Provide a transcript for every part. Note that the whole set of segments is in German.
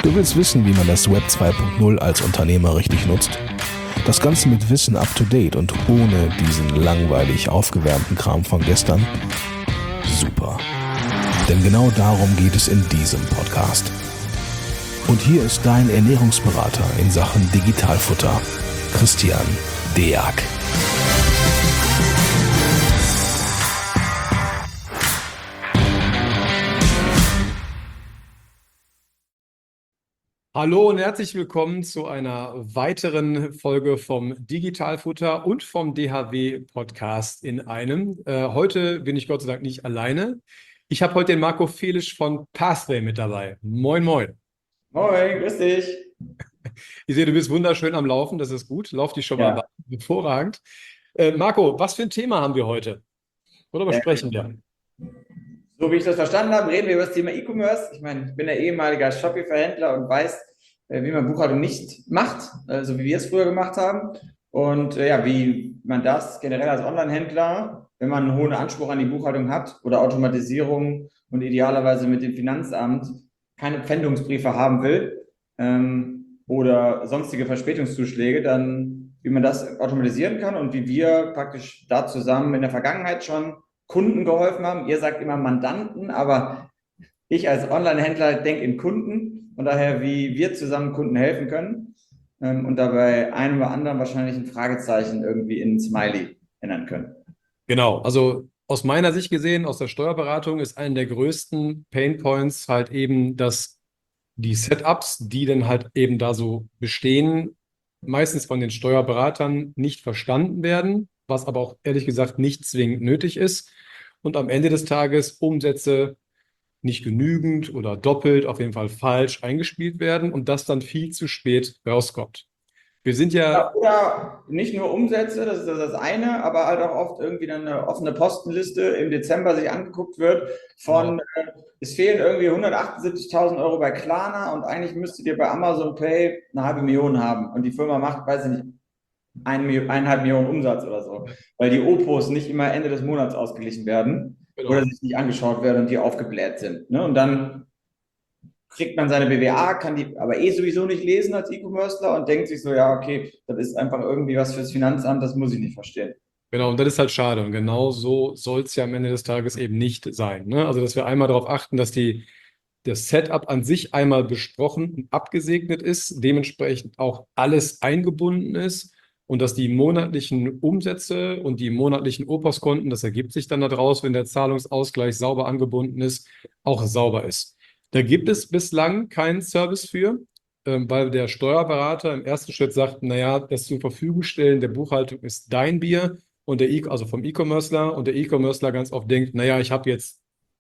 Du willst wissen, wie man das Web 2.0 als Unternehmer richtig nutzt? Das Ganze mit Wissen up to date und ohne diesen langweilig aufgewärmten Kram von gestern? Super. Denn genau darum geht es in diesem Podcast. Und hier ist dein Ernährungsberater in Sachen Digitalfutter, Christian Deak. Hallo und herzlich willkommen zu einer weiteren Folge vom Digitalfutter und vom DHW-Podcast in einem. Heute bin ich Gott sei Dank nicht alleine. Ich habe heute den Marco Felisch von Pathway mit dabei. Moin, moin. Moin, grüß dich. Ich sehe, du bist wunderschön am Laufen, das ist gut. Lauf dich schon mal Ja. warm. Hervorragend. Marco, was für ein Thema haben wir heute? Worüber sprechen wir? So wie ich das verstanden habe, reden wir über das Thema E-Commerce. Ich meine, ich bin ja ehemaliger Shopify-Händler und weiß, wie man Buchhaltung nicht macht, so wie wir es früher gemacht haben. Und ja, wie man das generell als Online-Händler, wenn man einen hohen Anspruch an die Buchhaltung hat oder Automatisierung und idealerweise mit dem Finanzamt keine Pfändungsbriefe haben will oder sonstige Verspätungszuschläge, dann wie man das automatisieren kann und wie wir praktisch da zusammen in der Vergangenheit schon Kunden geholfen haben. Ihr sagt immer Mandanten, aber ich als Online-Händler denke in Kunden und daher, wie wir zusammen Kunden helfen können und dabei einem oder anderen wahrscheinlich ein Fragezeichen irgendwie in ein Smiley ändern können. Genau, also aus meiner Sicht gesehen, aus der Steuerberatung ist einer der größten Painpoints halt eben, dass die Setups, die dann halt eben da so bestehen, meistens von den Steuerberatern nicht verstanden werden, was aber auch ehrlich gesagt nicht zwingend nötig ist. Und am Ende des Tages Umsätze nicht genügend oder doppelt, auf jeden Fall falsch eingespielt werden und das dann viel zu spät rauskommt. Wir sind ja. Oder nicht nur Umsätze, das ist das eine, aber halt auch oft irgendwie dann eine offene Postenliste im Dezember sich angeguckt wird von, es fehlen irgendwie 178.000 Euro bei Klarna und eigentlich müsstet ihr bei Amazon Pay 500.000 haben und die Firma macht, weiß ich nicht, 1,5 Millionen Umsatz oder so, weil die Opos nicht immer Ende des Monats ausgeglichen werden oder sich nicht angeschaut werden und die aufgebläht sind. Ne? Und dann kriegt man seine BWA, kann die aber sowieso nicht lesen als E-Commercer und denkt sich so, ja, okay, das ist einfach irgendwie was fürs Finanzamt, das muss ich nicht verstehen. Genau, und das ist halt schade. Und genau so soll es ja am Ende des Tages eben nicht sein. Ne? Also, dass wir einmal darauf achten, dass das Setup an sich einmal besprochen und abgesegnet ist, dementsprechend auch alles eingebunden ist und dass die monatlichen Umsätze und die monatlichen Opos-Konten, das ergibt sich dann daraus, wenn der Zahlungsausgleich sauber angebunden ist, auch sauber ist. Da gibt es bislang keinen Service für, weil der Steuerberater im ersten Schritt sagt, naja, das zur Verfügung stellen der Buchhaltung ist dein Bier und also vom E-Commercer und der E-Commercer ganz oft denkt, naja, ich habe jetzt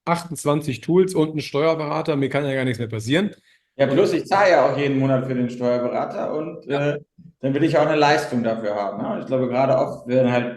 28 Tools und einen Steuerberater, mir kann ja gar nichts mehr passieren. Ja, plus ich zahle ja auch jeden Monat für den Steuerberater und dann will ich auch eine Leistung dafür haben. Ne? Ich glaube, gerade oft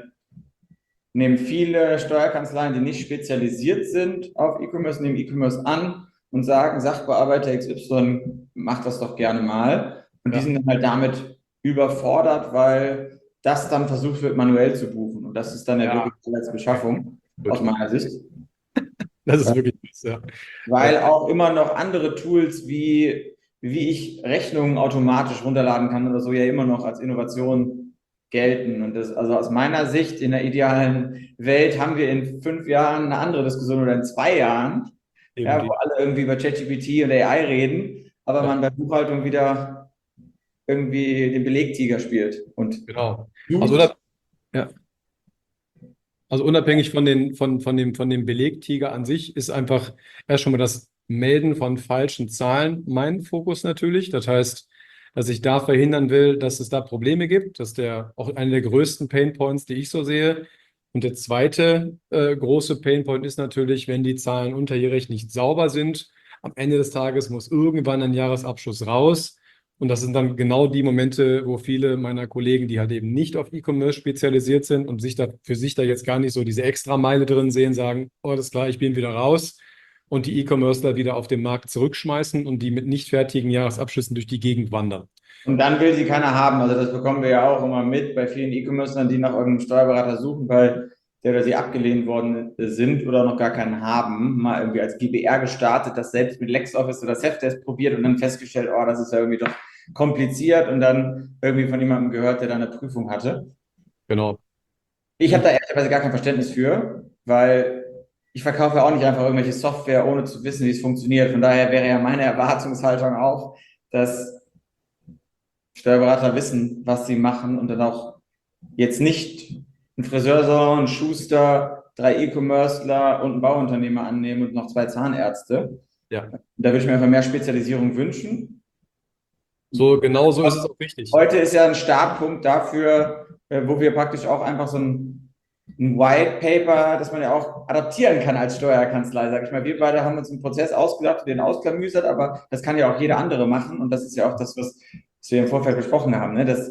nehmen viele Steuerkanzleien, die nicht spezialisiert sind auf E-Commerce, nehmen E-Commerce an und sagen, Sachbearbeiter XY macht das doch gerne mal. Und die sind dann halt damit überfordert, weil das dann versucht wird, manuell zu buchen. Und das ist dann ja wirklich als Beschaffung, aus meiner Sicht. Das ist wirklich das, ja. Weil auch immer noch andere Tools wie ich Rechnungen automatisch runterladen kann oder so ja immer noch als Innovation gelten. Und das, also aus meiner Sicht in der idealen Welt haben wir in 5 Jahren eine andere Diskussion oder in 2 Jahren, ja, wo alle irgendwie über ChatGPT und AI reden, aber man bei Buchhaltung wieder irgendwie den Belegtiger spielt. Und genau. Also unabhängig von dem Belegtiger an sich ist einfach erst schon mal das Melden von falschen Zahlen mein Fokus natürlich. Das heißt, dass ich da verhindern will, dass es da Probleme gibt. Das ist auch einer der größten Painpoints, die ich so sehe. Und der zweite große Painpoint ist natürlich, wenn die Zahlen unterjährig nicht sauber sind. Am Ende des Tages muss irgendwann ein Jahresabschluss raus. Und das sind dann genau die Momente, wo viele meiner Kollegen, die halt eben nicht auf E-Commerce spezialisiert sind und für sich da jetzt gar nicht so diese Extrameile drin sehen, sagen, oh, das ist klar, ich bin wieder raus. Und die E-Commercer wieder auf den Markt zurückschmeißen und die mit nicht fertigen Jahresabschlüssen durch die Gegend wandern. Und dann will sie keiner haben. Also das bekommen wir ja auch immer mit bei vielen E-Commercern, die nach irgendeinem Steuerberater suchen, weil der oder sie abgelehnt worden sind oder noch gar keinen haben, mal irgendwie als GBR gestartet, das selbst mit LexOffice oder Cepdesk probiert und dann festgestellt, oh, das ist ja irgendwie doch kompliziert und dann irgendwie von jemandem gehört, der da eine Prüfung hatte. Genau. Ich habe da ehrlicherweise gar kein Verständnis für, weil ich verkaufe ja auch nicht einfach irgendwelche Software, ohne zu wissen, wie es funktioniert. Von daher wäre ja meine Erwartungshaltung auch, dass Steuerberater wissen, was sie machen und dann auch jetzt nicht einen Friseursalon, einen Schuster, 3 E-Commercer und einen Bauunternehmer annehmen und noch 2 Zahnärzte. Ja. Da würde ich mir einfach mehr Spezialisierung wünschen. Genau so ist es auch richtig. Heute ist ja ein Startpunkt dafür, wo wir praktisch auch einfach so ein White Paper, das man ja auch adaptieren kann als Steuerkanzlei, sag ich mal. Wir beide haben uns einen Prozess ausgedacht, den ausklamüsert, aber das kann ja auch jeder andere machen und das ist ja auch das, was wir im Vorfeld besprochen haben, ne? Dass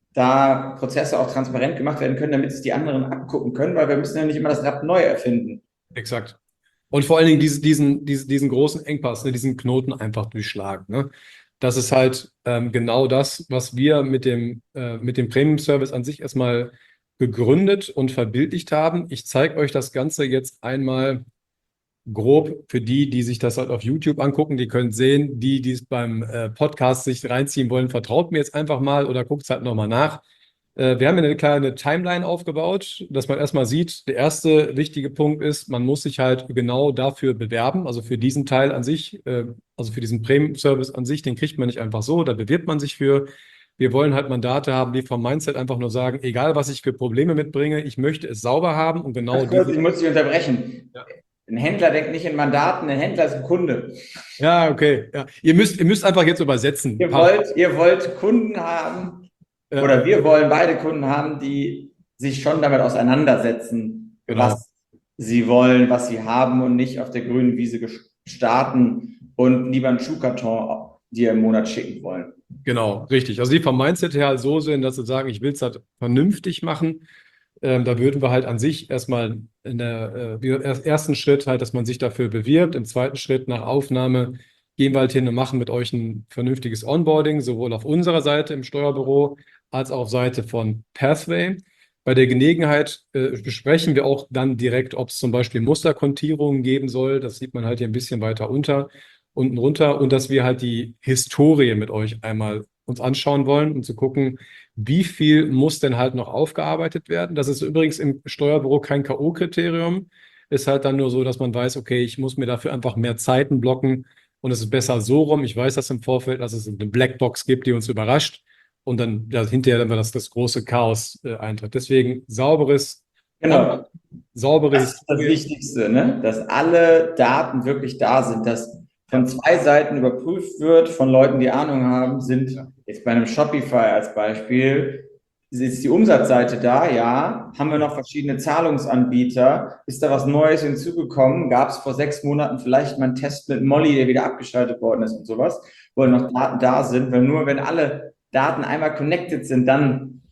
da Prozesse auch transparent gemacht werden können, damit es die anderen abgucken können, weil wir müssen ja nicht immer das Rad neu erfinden. Exakt. Und vor allen Dingen diesen großen Engpass, ne, diesen Knoten einfach durchschlagen. Ne? Das ist halt genau das, was wir mit dem Premium-Service an sich erstmal gegründet und verbildlicht haben. Ich zeige euch das Ganze jetzt einmal grob für die sich das halt auf YouTube angucken. Die können sehen, die es beim Podcast sich reinziehen wollen, vertraut mir jetzt einfach mal oder guckt es halt nochmal nach. Wir haben eine kleine Timeline aufgebaut, dass man erstmal sieht, der erste wichtige Punkt ist, man muss sich halt genau dafür bewerben, also für diesen Teil an sich, also für diesen Premium-Service an sich, den kriegt man nicht einfach so, da bewirbt man sich für. Wir wollen halt Mandate haben, die vom Mindset einfach nur sagen, egal was ich für Probleme mitbringe, ich möchte es sauber haben und genau ich muss dich unterbrechen. Ja. Ein Händler denkt nicht in Mandaten, ein Händler ist ein Kunde. Ja, okay. Ja. Ihr müsst einfach jetzt übersetzen. Ihr wollt Kunden haben, oder wir wollen beide Kunden haben, die sich schon damit auseinandersetzen, Genau. was sie wollen, was sie haben und nicht auf der grünen Wiese starten und lieber einen Schuhkarton dir im Monat schicken wollen. Genau, richtig. Also die vom Mindset her halt so sind, dass sie sagen, ich will es halt vernünftig machen. Da würden wir halt an sich erstmal in der ersten Schritt halt, dass man sich dafür bewirbt. Im zweiten Schritt nach Aufnahme gehen wir halt hin und machen mit euch ein vernünftiges Onboarding, sowohl auf unserer Seite im Steuerbüro als auch auf Seite von Pathway. Bei der Gelegenheit besprechen wir auch dann direkt, ob es zum Beispiel Musterkontierungen geben soll. Das sieht man halt hier ein bisschen weiter unten runter und dass wir halt die Historie mit euch einmal uns anschauen wollen, um zu gucken, wie viel muss denn halt noch aufgearbeitet werden. Das ist übrigens im Steuerbüro kein K.O.-Kriterium. Ist halt dann nur so, dass man weiß, okay, ich muss mir dafür einfach mehr Zeiten blocken und es ist besser so rum. Ich weiß das im Vorfeld, dass es eine Blackbox gibt, die uns überrascht und dann hinterher dann das große Chaos eintritt. Deswegen sauberes. Genau. Sauberes. Das ist das Wichtigste, ne? Dass alle Daten wirklich da sind, dass von 2 Seiten überprüft wird, von Leuten, die Ahnung haben, sind jetzt bei einem Shopify als Beispiel, ist die Umsatzseite da? Ja. Haben wir noch verschiedene Zahlungsanbieter? Ist da was Neues hinzugekommen? Gab es vor 6 Monaten vielleicht mal einen Test mit Molly, der wieder abgeschaltet worden ist und sowas, wo noch Daten da sind? Weil nur wenn alle Daten einmal connected sind, dann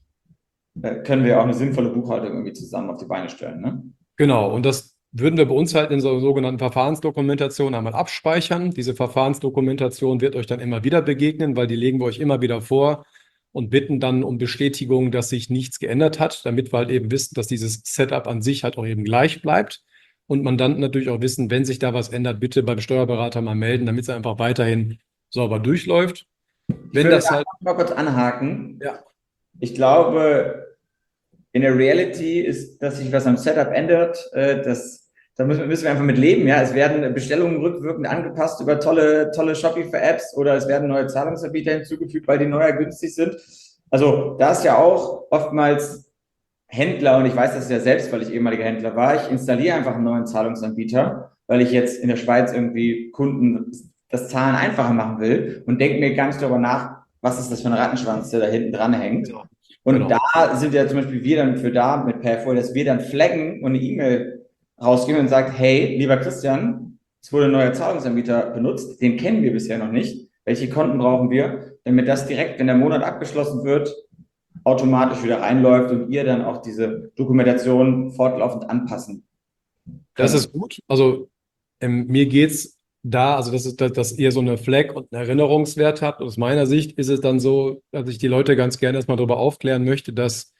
können wir auch eine sinnvolle Buchhaltung irgendwie zusammen auf die Beine stellen, ne? Genau, und das würden wir bei uns halt in so sogenannten Verfahrensdokumentation einmal abspeichern. Diese Verfahrensdokumentation wird euch dann immer wieder begegnen, weil die legen wir euch immer wieder vor und bitten dann um Bestätigung, dass sich nichts geändert hat, damit wir halt eben wissen, dass dieses Setup an sich halt auch eben gleich bleibt. Und Mandanten natürlich auch wissen, wenn sich da was ändert, bitte beim Steuerberater mal melden, damit es einfach weiterhin sauber durchläuft. Wenn das halt mal kurz anhaken. Ja. Ich glaube, in der Reality ist, dass sich was am Setup ändert. Da müssen wir einfach mit leben. Ja, es werden Bestellungen rückwirkend angepasst über tolle Shopify-Apps oder es werden neue Zahlungsanbieter hinzugefügt, weil die neuer günstig sind. Also da ist ja auch oftmals Händler, und ich weiß das ja selbst, weil ich ehemaliger Händler war, ich installiere einfach einen neuen Zahlungsanbieter, weil ich jetzt in der Schweiz irgendwie Kunden das Zahlen einfacher machen will und denke mir gar nicht darüber nach, was ist das für ein Rattenschwanz, der da hinten dran hängt. Genau. Und da sind ja zum Beispiel wir dann für da mit Pathway, dass wir dann flaggen und eine E-Mail rausgeben und sagen, hey, lieber Christian, es wurde ein neuer Zahlungsanbieter benutzt, den kennen wir bisher noch nicht. Welche Konten brauchen wir, damit das direkt, wenn der Monat abgeschlossen wird, automatisch wieder reinläuft und ihr dann auch diese Dokumentation fortlaufend anpassen könnt. Das ist gut. Also mir geht es da, also dass ihr so eine Flag und einen Erinnerungswert habt. Aus meiner Sicht ist es dann so, dass ich die Leute ganz gerne erstmal darüber aufklären möchte, dass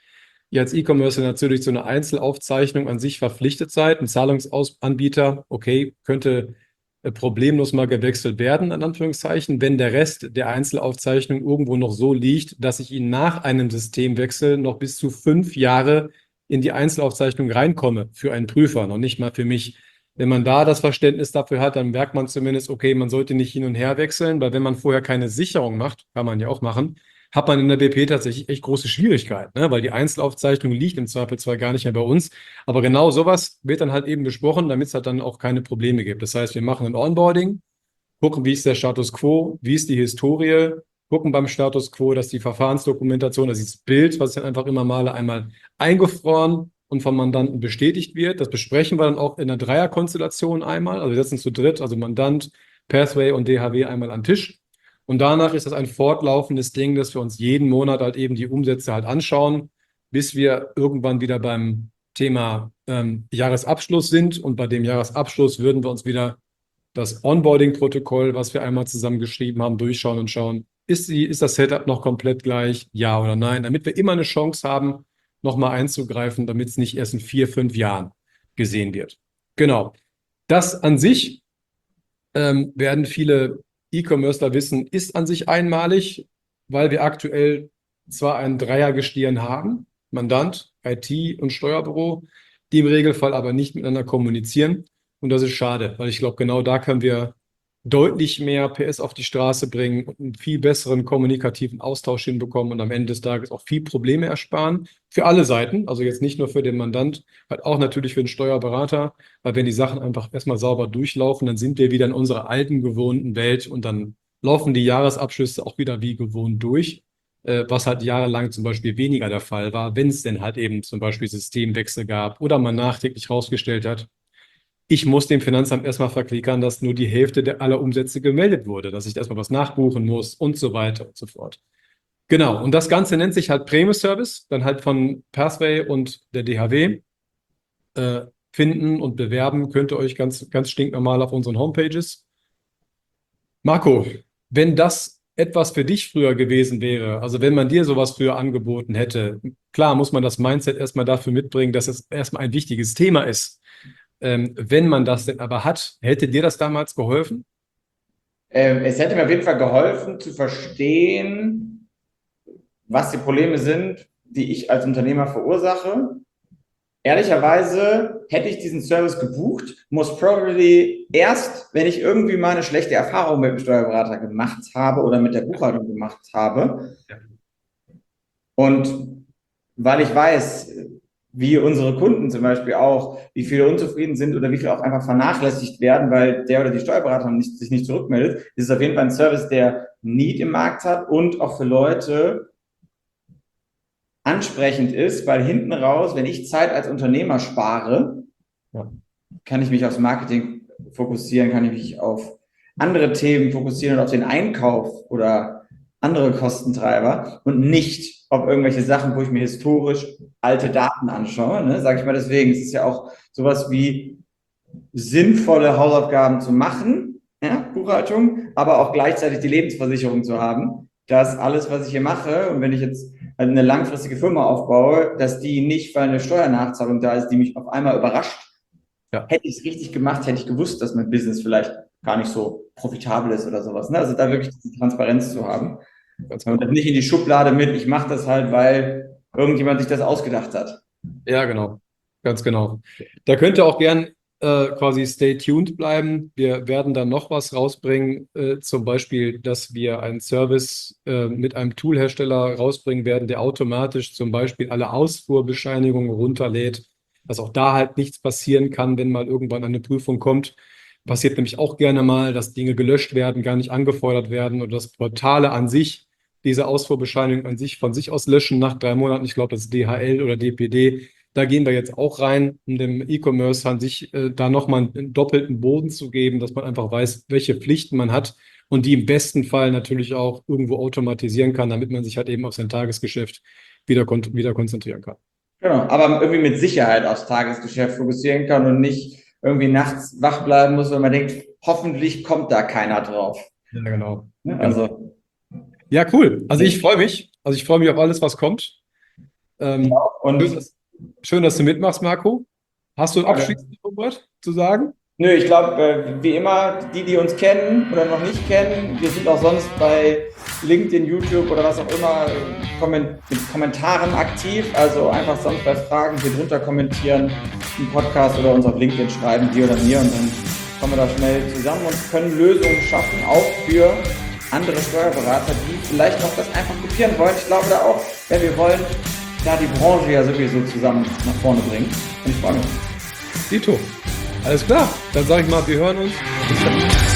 ihr als E-Commerce natürlich zu einer Einzelaufzeichnung an sich verpflichtet seid. Ein Zahlungsanbieter, okay, könnte problemlos mal gewechselt werden, in Anführungszeichen, wenn der Rest der Einzelaufzeichnung irgendwo noch so liegt, dass ich ihn nach einem Systemwechsel noch bis zu 5 Jahre in die Einzelaufzeichnung reinkomme für einen Prüfer, noch nicht mal für mich. Wenn man da das Verständnis dafür hat, dann merkt man zumindest, okay, man sollte nicht hin und her wechseln, weil wenn man vorher keine Sicherung macht, kann man ja auch machen, hat man in der BP tatsächlich echt große Schwierigkeiten, ne? Weil die Einzelaufzeichnung liegt im Zweifelsfall gar nicht mehr bei uns. Aber genau sowas wird dann halt eben besprochen, damit es halt dann auch keine Probleme gibt. Das heißt, wir machen ein Onboarding, gucken, wie ist der Status quo, wie ist die Historie, gucken beim Status quo, dass die Verfahrensdokumentation, das ist das Bild, was ich dann einfach immer male, einmal eingefroren und vom Mandanten bestätigt wird. Das besprechen wir dann auch in einer Dreierkonstellation einmal. Also wir setzen zu dritt, also Mandant, Pathway und DHW einmal an den Tisch. Und danach ist das ein fortlaufendes Ding, dass wir uns jeden Monat halt eben die Umsätze halt anschauen, bis wir irgendwann wieder beim Thema Jahresabschluss sind. Und bei dem Jahresabschluss würden wir uns wieder das Onboarding-Protokoll, was wir einmal zusammen geschrieben haben, durchschauen und schauen, ist das Setup noch komplett gleich, ja oder nein, damit wir immer eine Chance haben, nochmal einzugreifen, damit es nicht erst in 4, 5 Jahren gesehen wird. Genau. Das an sich werden viele E-Commercer wissen, ist an sich einmalig, weil wir aktuell zwar ein Dreiergestirn haben, Mandant, IT und Steuerbüro, die im Regelfall aber nicht miteinander kommunizieren. Und das ist schade, weil ich glaube, genau da können wir deutlich mehr PS auf die Straße bringen und einen viel besseren kommunikativen Austausch hinbekommen und am Ende des Tages auch viel Probleme ersparen. Für alle Seiten, also jetzt nicht nur für den Mandant, halt auch natürlich für den Steuerberater, weil wenn die Sachen einfach erstmal sauber durchlaufen, dann sind wir wieder in unserer alten, gewohnten Welt und dann laufen die Jahresabschlüsse auch wieder wie gewohnt durch, was halt jahrelang zum Beispiel weniger der Fall war, wenn es denn halt eben zum Beispiel Systemwechsel gab oder man nachträglich rausgestellt hat, ich muss dem Finanzamt erstmal verklickern, dass nur die Hälfte aller Umsätze gemeldet wurde, dass ich erstmal was nachbuchen muss und so weiter und so fort. Genau, und das Ganze nennt sich halt Prämie-Service, dann halt von Pathway und der DHW. Finden und bewerben könnt ihr euch ganz, ganz stinknormal auf unseren Homepages. Marco, wenn das etwas für dich früher gewesen wäre, also wenn man dir sowas früher angeboten hätte, klar muss man das Mindset erstmal dafür mitbringen, dass es erstmal ein wichtiges Thema ist. Wenn man das denn aber hat, hätte dir das damals geholfen? Es hätte mir auf jeden Fall geholfen, zu verstehen, was die Probleme sind, die ich als Unternehmer verursache. Ehrlicherweise hätte ich diesen Service gebucht, most probably erst, wenn ich irgendwie mal eine schlechte Erfahrung mit dem Steuerberater gemacht habe oder mit der Buchhaltung gemacht habe. Ja. Und weil ich weiß, wie unsere Kunden zum Beispiel auch, wie viele unzufrieden sind oder wie viele auch einfach vernachlässigt werden, weil der oder die Steuerberater sich nicht zurückmeldet, ist es auf jeden Fall ein Service, der Need im Markt hat und auch für Leute ansprechend ist, weil hinten raus, wenn ich Zeit als Unternehmer spare, kann ich mich aufs Marketing fokussieren, kann ich mich auf andere Themen fokussieren und auf den Einkauf oder andere Kostentreiber und nicht auf irgendwelche Sachen, wo ich mir historisch alte Daten anschaue, ne? Sage ich mal deswegen. Es ist ja auch sowas wie sinnvolle Hausaufgaben zu machen, ja, Buchhaltung, aber auch gleichzeitig die Lebensversicherung zu haben, dass alles, was ich hier mache und wenn ich jetzt eine langfristige Firma aufbaue, dass die nicht, weil eine Steuernachzahlung da ist, die mich auf einmal überrascht. Ja. Hätte ich es richtig gemacht, hätte ich gewusst, dass mein Business vielleicht gar nicht so profitabel ist oder sowas. Ne? Also da wirklich diese Transparenz zu haben. Und nicht in die Schublade mit, ich mache das halt, weil irgendjemand sich das ausgedacht hat. Ja, genau. Ganz genau. Da könnt ihr auch gern quasi stay tuned bleiben. Wir werden dann noch was rausbringen, zum Beispiel, dass wir einen Service mit einem Toolhersteller rausbringen werden, der automatisch zum Beispiel alle Ausfuhrbescheinigungen runterlädt, dass auch da halt nichts passieren kann, wenn mal irgendwann eine Prüfung kommt. Passiert nämlich auch gerne mal, dass Dinge gelöscht werden, gar nicht angefordert werden oder das Portale an sich diese Ausfuhrbescheinigung an sich von sich aus löschen nach 3 Monaten. Ich glaube, das ist DHL oder DPD. Da gehen wir jetzt auch rein, um dem E-Commerce an sich da nochmal einen doppelten Boden zu geben, dass man einfach weiß, welche Pflichten man hat und die im besten Fall natürlich auch irgendwo automatisieren kann, damit man sich halt eben auf sein Tagesgeschäft wieder konzentrieren kann. Genau, aber irgendwie mit Sicherheit aufs Tagesgeschäft fokussieren kann und nicht irgendwie nachts wach bleiben muss, weil man denkt, hoffentlich kommt da keiner drauf. Ja, genau. Also. Ja, cool. Also ich freue mich. Also ich freue mich auf alles, was kommt. Und Schön, dass du mitmachst, Marco. Hast du ein abschließendes Wort zu sagen? nö, ich glaube, wie immer, die uns kennen oder noch nicht kennen, wir sind auch sonst bei LinkedIn, YouTube oder was auch immer mit Kommentaren aktiv. Also einfach sonst bei Fragen hier drunter kommentieren, im Podcast oder uns auf LinkedIn schreiben, dir oder mir, und dann kommen wir da schnell zusammen und können Lösungen schaffen, auch für andere Steuerberater, die vielleicht noch das einfach kopieren wollen. Ich glaube da auch, ja, wir wollen da die Branche ja sowieso zusammen nach vorne bringen. Und ich freue mich. Dito. Alles klar. Dann sage ich mal, wir hören uns. Bis dann.